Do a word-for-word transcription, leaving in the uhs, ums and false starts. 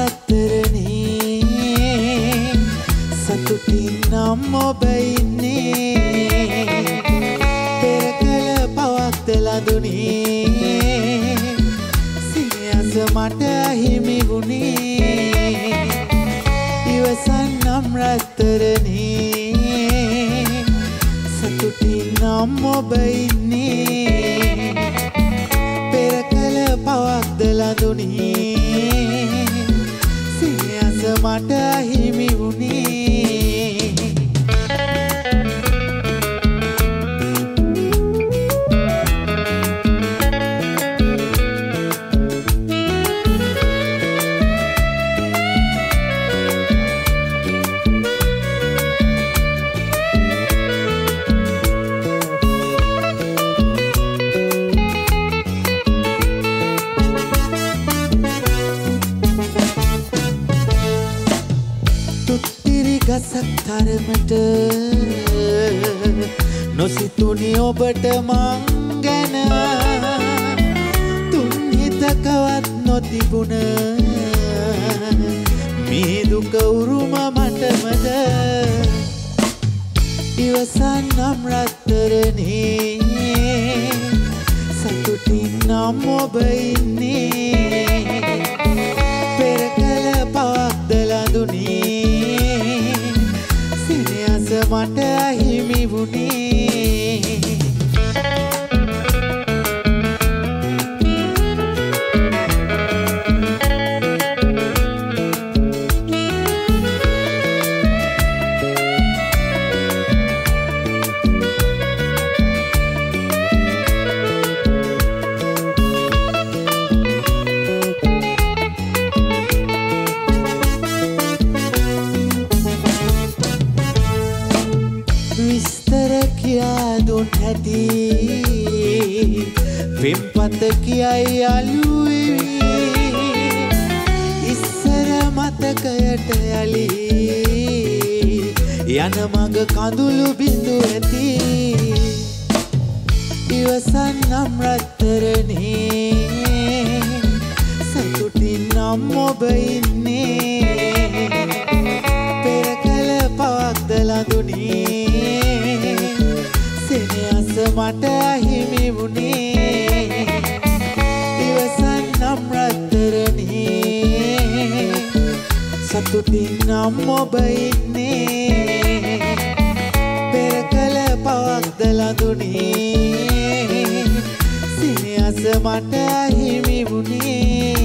රත්තරනේ සතුටින් නම් ඔබ ඉන්නේ පෙර කල පවක්ද ලඳුනේ සිනහස මට හිමි වුණේ ඉවසන්නම් රත්තරනේ සතුටින් නම් ඔබ ඉන්නේ පෙර කල පවක්ද ලඳුනේ සිනහස මට හිමි වුණේ ගසක් තරමට නොසිතුනි ඔබට මං ගැන තුන් හිතකවත් නොතිබුණ මේ දුක උරුම මටමද ඉවසන්නම් රත්තරනේ සතුටින් නම් ඔබ ඉන්නේ පෙර කල පවක්ද ලඳුනේ මට හිමි වුණේ විස්තර කියා දුන් හැටි පෙම්පත කියයි අලුවෙවි ඉස්සර මතකයට යලි යන මග කඳුළු බිඳු ඇති ඉවසන්නම් රත්තරනේ සතුටින් නම් ඔබ ඉන්නේ පෙර කල පවක්ද ලඳුනේ සිනහස මට හිමි වුණේ ඉවසන්නම් රත්තරනේ සතුටින් නම් ඔබ ඉන්නේ පෙර කල පවක්ද ලඳුනේ සිනහස මට හිමි වුණේ